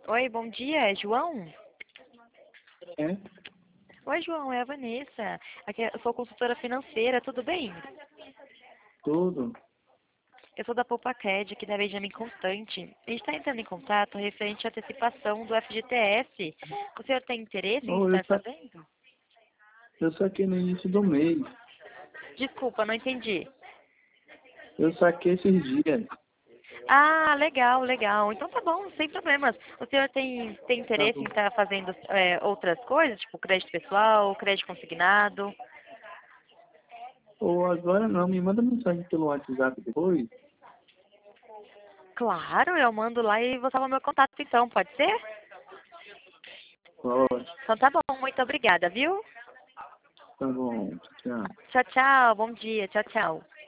Oi, bom dia, é João? É, Oi, João, é a Vanessa. Aqui eu sou consultora financeira, tudo bem? tudo. Eu sou da Poupacred, aqui da Benjamin Constante. A gente está entrando em contato referente à antecipação do FGTS. O senhor tem interesse em Oh, estar fazendo? eu saquei no início do mês. Desculpa, não entendi. Eu saquei esses dias. Ah, legal, legal. Então tá bom, sem problemas. O senhor tem Tá interesse em bom. estar fazendo outras coisas, tipo crédito pessoal, crédito consignado? Ou agora não, me manda mensagem pelo WhatsApp depois. Claro, eu mando lá e vou salvar meu contato então, pode ser? Pode. Então tá bom, muito obrigada, viu? Tá bom. Tchau. Tchau, tchau, bom dia, tchau, tchau.